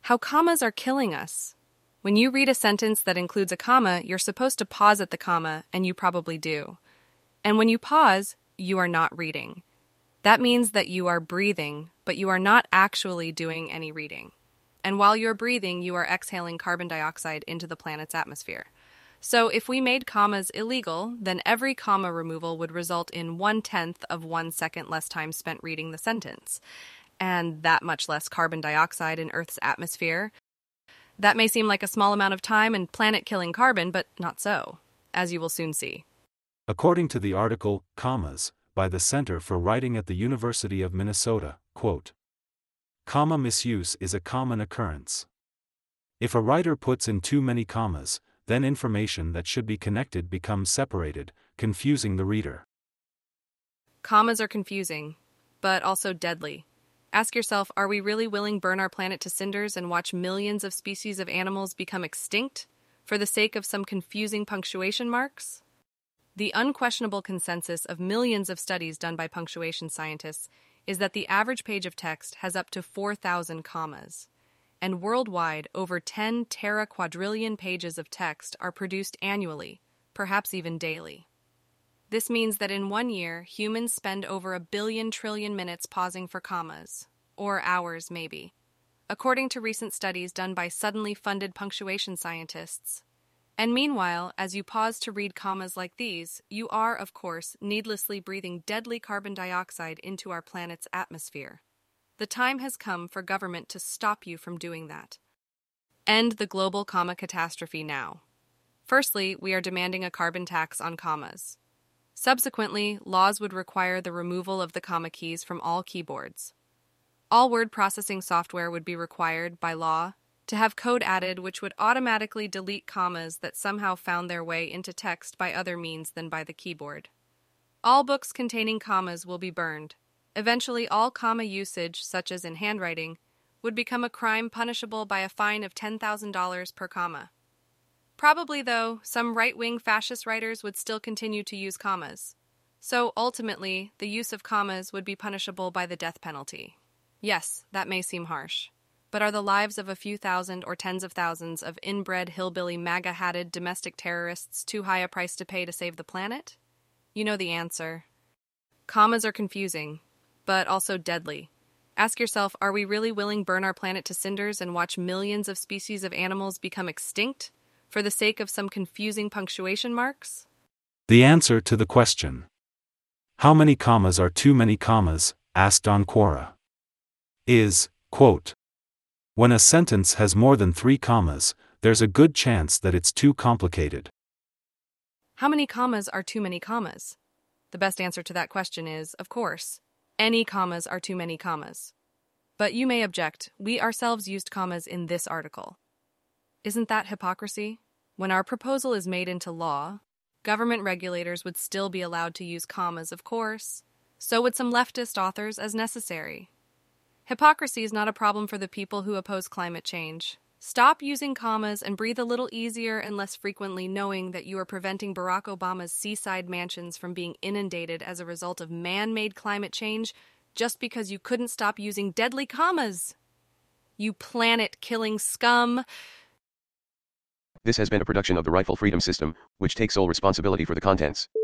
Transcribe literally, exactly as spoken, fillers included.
How commas are killing us. When you read a sentence that includes a comma, you're supposed to pause at the comma, and you probably do. And when you pause, you are not reading. That means that you are breathing, but you are not actually doing any reading. And while you're breathing, you are exhaling carbon dioxide into the planet's atmosphere. So if we made commas illegal, then every comma removal would result in one-tenth of one second less time spent reading the sentence, and that much less carbon dioxide in Earth's atmosphere. That may seem like a small amount of time and planet-killing carbon, but not so, as you will soon see. According to the article, Commas, by the Center for Writing at the University of Minnesota, quote, comma misuse is a common occurrence. If a writer puts in too many commas, then information that should be connected becomes separated, confusing the reader. Commas are confusing, but also deadly. Ask yourself, are we really willing to burn our planet to cinders and watch millions of species of animals become extinct for the sake of some confusing punctuation marks? The unquestionable consensus of millions of studies done by punctuation scientists is that the average page of text has up to four thousand commas. And worldwide, over ten teraquadrillion pages of text are produced annually, perhaps even daily. This means that in one year, humans spend over a billion trillion minutes pausing for commas, or hours maybe, according to recent studies done by suddenly funded punctuation scientists. And meanwhile, as you pause to read commas like these, you are, of course, needlessly breathing deadly carbon dioxide into our planet's atmosphere. The time has come for government to stop you from doing that. End the global comma catastrophe now. Firstly, we are demanding a carbon tax on commas. Subsequently, laws would require the removal of the comma keys from all keyboards. All word processing software would be required, by law, to have code added which would automatically delete commas that somehow found their way into text by other means than by the keyboard. All books containing commas will be burned. Eventually, all comma usage, such as in handwriting, would become a crime punishable by a fine of ten thousand dollars per comma. Probably, though, some right-wing fascist writers would still continue to use commas. So, ultimately, the use of commas would be punishable by the death penalty. Yes, that may seem harsh. But are the lives of a few thousand or tens of thousands of inbred, hillbilly, MAGA-hatted domestic terrorists too high a price to pay to save the planet? You know the answer. Commas are confusing, but also deadly. Ask yourself, are we really willing to burn our planet to cinders and watch millions of species of animals become extinct for the sake of some confusing punctuation marks? The answer to the question, how many commas are too many commas, asked on Quora, is, quote, when a sentence has more than three commas, there's a good chance that it's too complicated. How many commas are too many commas? The best answer to that question is, of course, any commas are too many commas. But you may object, we ourselves used commas in this article. Isn't that hypocrisy? When our proposal is made into law, government regulators would still be allowed to use commas, of course. So would some leftist authors as necessary. Hypocrisy is not a problem for the people who oppose climate change. Stop using commas and breathe a little easier and less frequently, knowing that you are preventing Barack Obama's seaside mansions from being inundated as a result of man-made climate change just because you couldn't stop using deadly commas. You planet-killing scum. This has been a production of the Rightful Freedom System, which takes sole responsibility for the contents.